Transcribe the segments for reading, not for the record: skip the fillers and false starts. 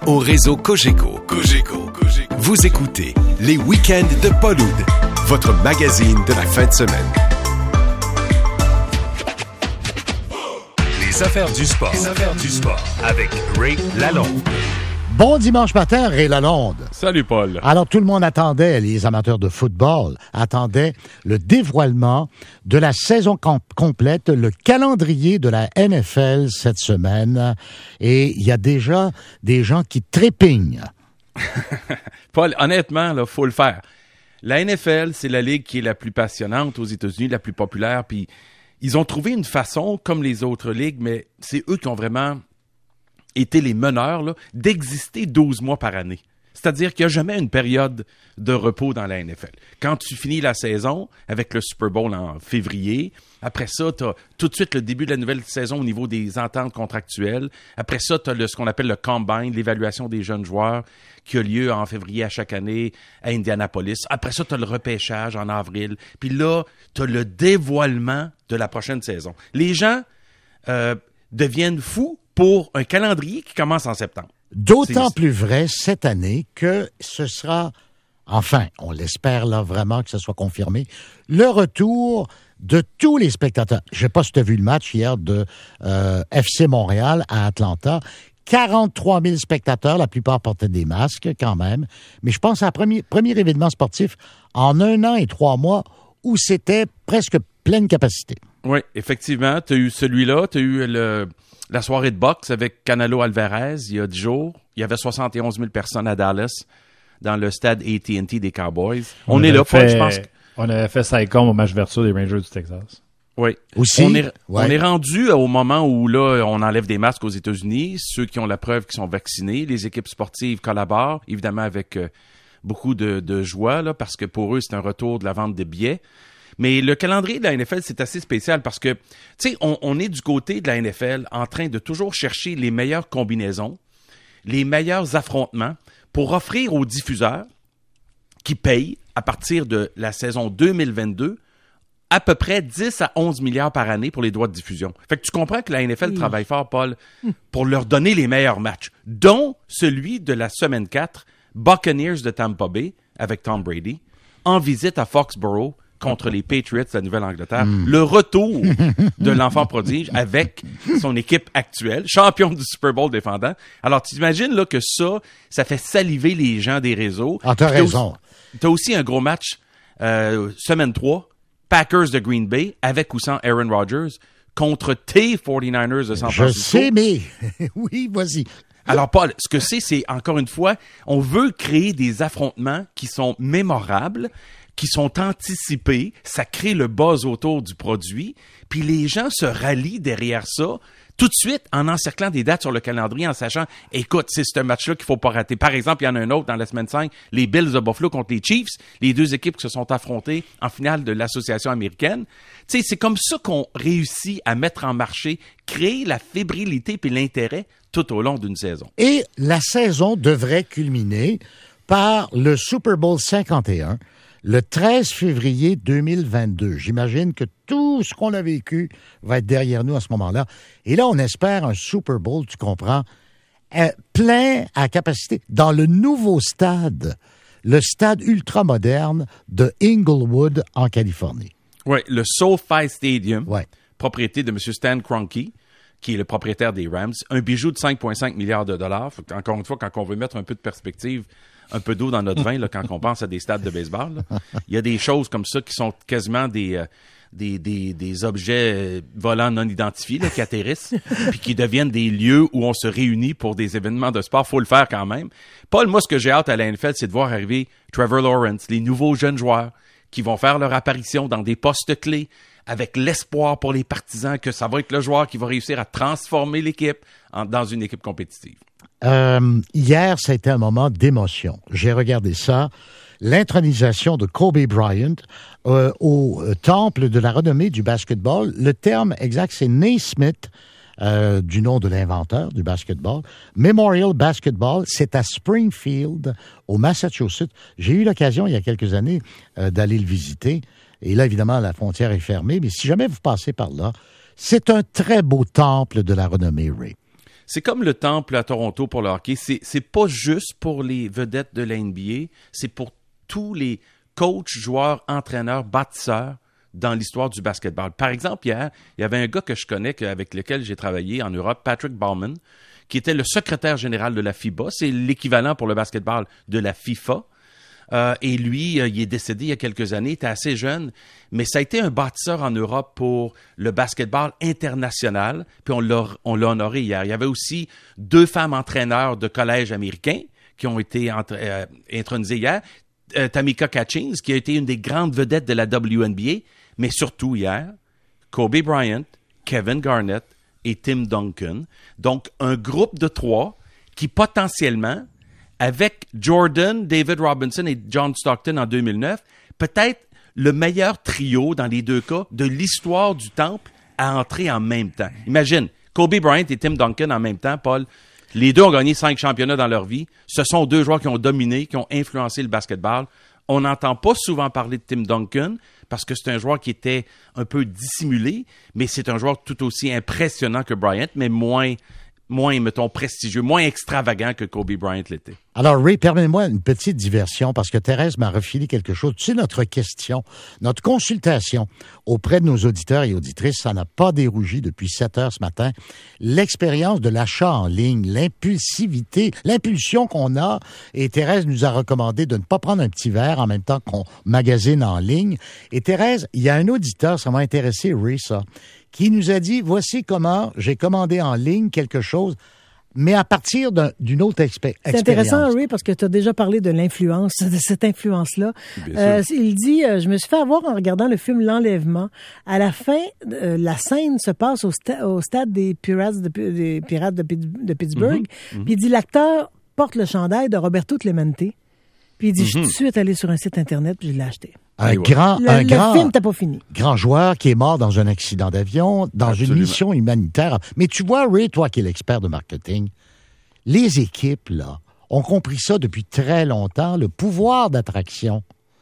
au réseau Cogeco. Vous écoutez les week-ends de Paul Oud, votre magazine de la fin de semaine. Les affaires du sport. Avec Ray Lalonde. Bon dimanche matin, Ray Lalonde. Salut, Paul. Alors, tout le monde attendait, les amateurs de football attendaient le dévoilement de la saison complète, le calendrier de la NFL cette semaine. Et il y a déjà des gens qui trépignent. Paul, honnêtement, il faut le faire. La NFL, c'est la ligue qui est la plus passionnante aux États-Unis, la plus populaire. Puis, ils ont trouvé une façon, comme les autres ligues, mais c'est eux qui ont vraiment été les meneurs là, d'exister 12 mois par année. C'est-à-dire qu'il n'y a jamais une période de repos dans la NFL. Quand tu finis la saison avec le Super Bowl en février, après ça, tu as tout de suite le début de la nouvelle saison au niveau des ententes contractuelles. Après ça, tu as ce qu'on appelle le Combine, l'évaluation des jeunes joueurs qui a lieu en février à chaque année à Indianapolis. Après ça, tu as le repêchage en avril. Puis là, tu as le dévoilement de la prochaine saison. Les gens deviennent fous pour un calendrier qui commence en septembre. D'autant plus vrai cette année que ce sera, enfin, on l'espère là vraiment que ce soit confirmé, le retour de tous les spectateurs. Je ne sais pas si tu as vu le match hier de FC Montréal à Atlanta. 43 000 spectateurs, la plupart portaient des masques quand même. Mais je pense à un premier événement sportif en 1 an et 3 mois où c'était presque pleine capacité. Oui, effectivement. Tu as eu celui-là, tu as eu la soirée de boxe avec Canelo Alvarez il y a 10 jours. Il y avait 71 000 personnes à Dallas, dans le stade AT&T des Cowboys. On est là, Paul, je pense. On avait fait ça au match verso des Rangers du Texas. Oui. Aussi, on est rendu au moment où là, on enlève des masques aux États-Unis. Ceux qui ont la preuve qu'ils sont vaccinés, les équipes sportives collaborent, évidemment avec beaucoup de joie, là, parce que pour eux, c'est un retour de la vente de billets. Mais le calendrier de la NFL, c'est assez spécial parce que, tu sais, on est du côté de la NFL en train de toujours chercher les meilleures combinaisons, les meilleurs affrontements pour offrir aux diffuseurs qui payent à partir de la saison 2022 à peu près 10 à 11 milliards par année pour les droits de diffusion. Fait que tu comprends que la NFL travaille fort, Paul, pour leur donner les meilleurs matchs, dont celui de la semaine 4, Buccaneers de Tampa Bay avec Tom Brady, en visite à Foxborough contre les Patriots de la Nouvelle-Angleterre. Le retour de l'enfant prodige avec son équipe actuelle, champion du Super Bowl défendant. Alors, tu imagines là, que ça fait saliver les gens des réseaux. Ah, t'as raison. T'as aussi un gros match, semaine 3, Packers de Green Bay, avec ou sans Aaron Rodgers, contre tes 49ers de San Francisco. Je sais, mais oui, vas-y. Alors, Paul, ce que c'est encore une fois, on veut créer des affrontements qui sont mémorables, qui sont anticipés, ça crée le buzz autour du produit, puis les gens se rallient derrière ça tout de suite en encerclant des dates sur le calendrier, en sachant, écoute, c'est ce match-là qu'il faut pas rater. Par exemple, il y en a un autre dans la semaine 5, les Bills de Buffalo contre les Chiefs, les deux équipes qui se sont affrontées en finale de l'association américaine. Tu sais, c'est comme ça qu'on réussit à mettre en marché, créer la fébrilité puis l'intérêt tout au long d'une saison. Et la saison devrait culminer par le Super Bowl 51, le 13 février 2022. J'imagine que tout ce qu'on a vécu va être derrière nous à ce moment-là. Et là, on espère un Super Bowl, tu comprends, plein à capacité dans le nouveau stade, le stade ultramoderne de Inglewood en Californie. Oui, le SoFi Stadium, propriété de M. Stan Kroenke, qui est le propriétaire des Rams. Un bijou de 5,5 milliards de dollars. Encore une fois, quand on veut mettre un peu de perspective, un peu d'eau dans notre vin, là, quand on pense à des stades de baseball, là. Il y a des choses comme ça qui sont quasiment des objets volants non identifiés là, qui atterrissent puis qui deviennent des lieux où on se réunit pour des événements de sport. Faut le faire quand même. Paul, moi, ce que j'ai hâte à la NFL, c'est de voir arriver Trevor Lawrence, les nouveaux jeunes joueurs qui vont faire leur apparition dans des postes clés avec l'espoir pour les partisans que ça va être le joueur qui va réussir à transformer l'équipe dans une équipe compétitive. Hier, ça a été un moment d'émotion. J'ai regardé ça. L'intronisation de Kobe Bryant au temple de la renommée du basketball. Le terme exact, c'est Naismith, du nom de l'inventeur du basketball. Memorial Basketball, c'est à Springfield, au Massachusetts. J'ai eu l'occasion, il y a quelques années, d'aller le visiter. Et là, évidemment, la frontière est fermée. Mais si jamais vous passez par là, c'est un très beau temple de la renommée, Ray. C'est comme le temple à Toronto pour le hockey. C'est pas juste pour les vedettes de la NBA, c'est pour tous les coachs, joueurs, entraîneurs, bâtisseurs dans l'histoire du basketball. Par exemple, hier, il y avait un gars que je connais avec lequel j'ai travaillé en Europe, Patrick Baumann, qui était le secrétaire général de la FIBA. C'est l'équivalent pour le basketball de la FIFA. Et lui, il est décédé il y a quelques années, il était assez jeune, mais ça a été un bâtisseur en Europe pour le basketball international, puis on l'a honoré hier. Il y avait aussi 2 femmes entraîneurs de collège américains qui ont été intronisées hier. Tamika Catchings, qui a été une des grandes vedettes de la WNBA, mais surtout hier, Kobe Bryant, Kevin Garnett et Tim Duncan. Donc, un groupe de 3 qui potentiellement, avec Jordan, David Robinson et John Stockton en 2009, peut-être le meilleur trio dans les 2 cas de l'histoire du temple à entrer en même temps. Imagine, Kobe Bryant et Tim Duncan en même temps, Paul. Les 2 ont gagné 5 championnats dans leur vie. Ce sont 2 joueurs qui ont dominé, qui ont influencé le basketball. On n'entend pas souvent parler de Tim Duncan parce que c'est un joueur qui était un peu dissimulé, mais c'est un joueur tout aussi impressionnant que Bryant, mais moins, mettons, prestigieux, moins extravagant que Kobe Bryant l'était. Alors, Ray, permets-moi une petite diversion parce que Thérèse m'a refilé quelque chose. Tu sais, notre question, notre consultation auprès de nos auditeurs et auditrices, ça n'a pas dérougi depuis 7 heures ce matin. L'expérience de l'achat en ligne, l'impulsivité, l'impulsion qu'on a, et Thérèse nous a recommandé de ne pas prendre un petit verre en même temps qu'on magasine en ligne. Et Thérèse, il y a un auditeur, ça m'a intéressé, Ray, ça, qui nous a dit, voici comment j'ai commandé en ligne quelque chose, mais à partir d'une autre expérience. C'est intéressant, Ray, parce que tu as déjà parlé de l'influence, de cette influence-là. Il dit, je me suis fait avoir en regardant le film L'Enlèvement. À la fin, la scène se passe au stade des Pirates de Pittsburgh. Puis il dit, l'acteur porte le chandail de Roberto Clemente. Puis il dit, je suis tout de suite allé sur un site Internet, puis je l'ai acheté. Le film n'était pas fini. Grand joueur qui est mort dans un accident d'avion, dans une mission humanitaire. Mais tu vois, Ray, toi qui es l'expert de marketing, les équipes, là, ont compris ça depuis très longtemps, le pouvoir d'attraction,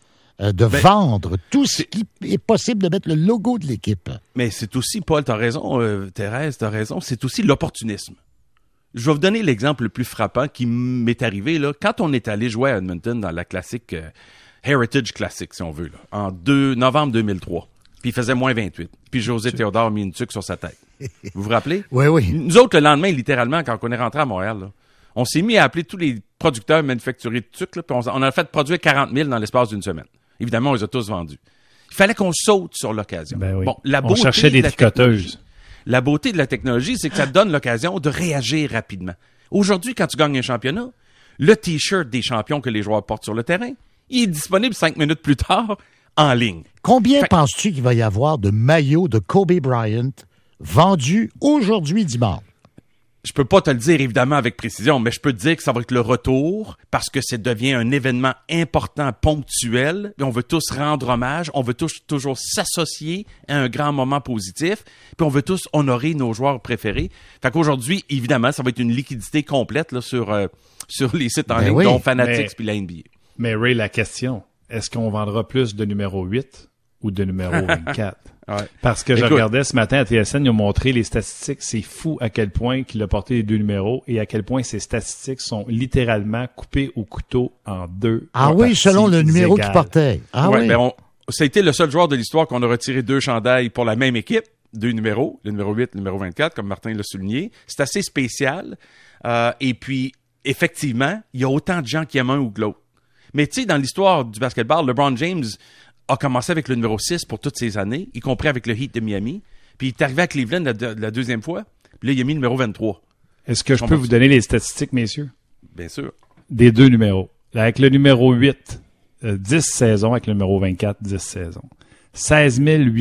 de vendre tout ce qui est possible de mettre le logo de l'équipe. Mais c'est aussi, Paul, t'as raison, Thérèse, t'as raison, c'est aussi l'opportunisme. Je vais vous donner l'exemple le plus frappant qui m'est arrivé, là, quand on est allé jouer à Edmonton dans la classique... Heritage Classic, si on veut, là, en novembre 2003. Puis il faisait moins 28. Puis José Théodore a mis une tuque sur sa tête. Vous vous rappelez? Oui, oui. Nous autres, le lendemain, littéralement, quand on est rentré à Montréal, là, on s'est mis à appeler tous les producteurs manufacturiers de tuques, là, puis on a fait produire 40 000 dans l'espace d'une semaine. Évidemment, on les a tous vendus. Il fallait qu'on saute sur l'occasion. Ben oui. Bon, on cherchait des tricoteuses. La beauté de la technologie, c'est que ça te donne l'occasion de réagir rapidement. Aujourd'hui, quand tu gagnes un championnat, le T-shirt des champions que les joueurs portent sur le terrain, il est disponible 5 minutes plus tard en ligne. Combien penses-tu qu'il va y avoir de maillots de Kobe Bryant vendus aujourd'hui dimanche? Je peux pas te le dire évidemment avec précision, mais je peux te dire que ça va être le retour parce que ça devient un événement important, ponctuel. Et on veut tous rendre hommage, on veut tous toujours s'associer à un grand moment positif, puis on veut tous honorer nos joueurs préférés. Fait qu'aujourd'hui, évidemment, ça va être une liquidité complète là, sur les sites en ligne, dont Fanatics puis la NBA. Mais Ray, la question, est-ce qu'on vendra plus de numéro 8 ou de numéro 24? Ouais. Parce que je regardais ce matin à TSN, ils ont montré les statistiques. C'est fou à quel point qu'il a porté les 2 numéros et à quel point ces statistiques sont littéralement coupées au couteau en 2. Ah oui, selon le numéro qu'il portait. Ah oui. Ben ça a été le seul joueur de l'histoire qu'on a retiré 2 chandails pour la même équipe. 2 numéros, le numéro 8, le numéro 24, comme Martin l'a souligné. C'est assez spécial. Et puis, effectivement, il y a autant de gens qui aiment un ou que l'autre. Mais tu sais, dans l'histoire du basketball, LeBron James a commencé avec le numéro 6 pour toutes ces années, y compris avec le Heat de Miami. Puis il est arrivé à Cleveland la deuxième fois. Puis là, il a mis le numéro 23. Est-ce que je peux vous donner les statistiques, messieurs? Bien sûr. Des 2 numéros. Avec le numéro 8, 10 saisons. Avec le numéro 24, 10 saisons. 16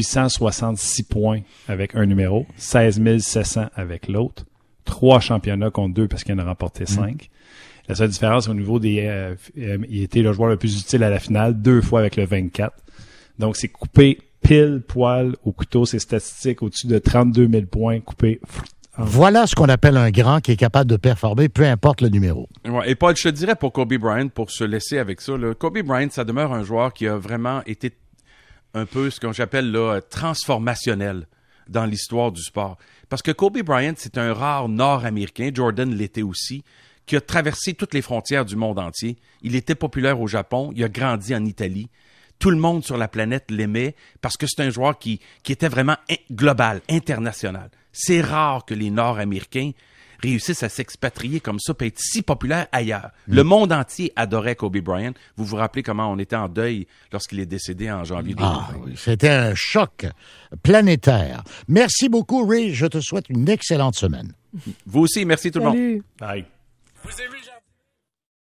866 points avec un numéro. 16 700 avec l'autre. 3 championnats contre 2 parce qu'il en a remporté 5. La seule différence au niveau des... il était le joueur le plus utile à la finale, 2 fois avec le 24. Donc, c'est coupé pile poil au couteau. Ces statistiques au-dessus de 32 000 points coupés. Voilà ce qu'on appelle un grand qui est capable de performer, peu importe le numéro. Ouais, et Paul, je te dirais pour Kobe Bryant, pour se laisser avec ça, là, Kobe Bryant, ça demeure un joueur qui a vraiment été un peu ce qu'on j'appelle là, transformationnel dans l'histoire du sport. Parce que Kobe Bryant, c'est un rare Nord-Américain, Jordan l'était aussi, qui a traversé toutes les frontières du monde entier. Il était populaire au Japon, il a grandi en Italie. Tout le monde sur la planète l'aimait parce que c'est un joueur qui était vraiment global, international. C'est rare que les Nord-Américains réussissent à s'expatrier comme ça et être si populaires ailleurs. Le monde entier adorait Kobe Bryant. Vous vous rappelez comment on était en deuil lorsqu'il est décédé en janvier 2020. Oui, c'était un choc planétaire. Merci beaucoup, Ray. Je te souhaite une excellente semaine. Vous aussi, merci tout le monde. Salut. Bye. Vous aimez